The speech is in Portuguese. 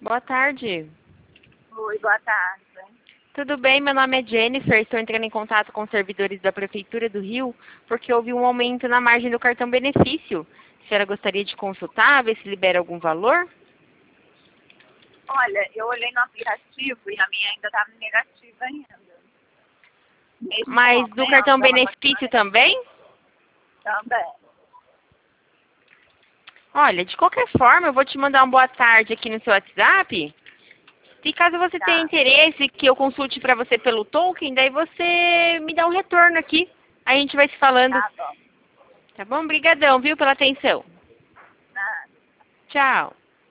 Boa tarde. Oi, boa tarde. Tudo bem? Meu nome é Jennifer. Estou entrando em contato com os servidores da Prefeitura do Rio porque houve um aumento na margem do cartão benefício. A senhora gostaria de consultar, ver se libera algum valor? Olha, eu olhei no aplicativo e a minha ainda estava negativa ainda. Neste Mas do momento, cartão ela benefício também? também. Olha, de qualquer forma, eu vou te mandar uma boa tarde aqui no seu WhatsApp. E caso você tenha Tá, interesse que eu consulte para você pelo token, daí você me dá um retorno aqui. Aí a gente vai se falando. tá bom. Tá bom? Obrigadão, viu, pela atenção. Tá. Tchau.